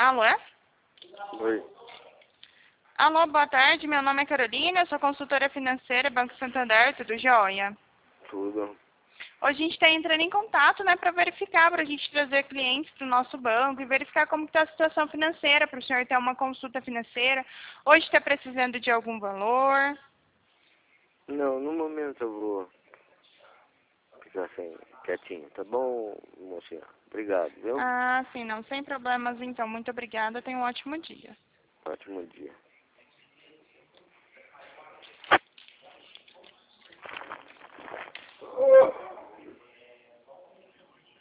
Alô, é? Oi. Alô, boa tarde. Meu nome é Carolina, sou consultora financeira, Banco Santander, tudo jóia? Tudo. Hoje a gente está entrando em contato, né, para verificar, para a gente trazer clientes para o nosso banco e verificar como está a situação financeira, para o senhor ter uma consulta financeira. Hoje está precisando de algum valor? Não, no momento eu vou ficar assim, quietinho, tá bom, mocinha? Obrigado, viu? Ah, sim, não, sem problemas então. Muito obrigada, tenha um ótimo dia. Ótimo dia.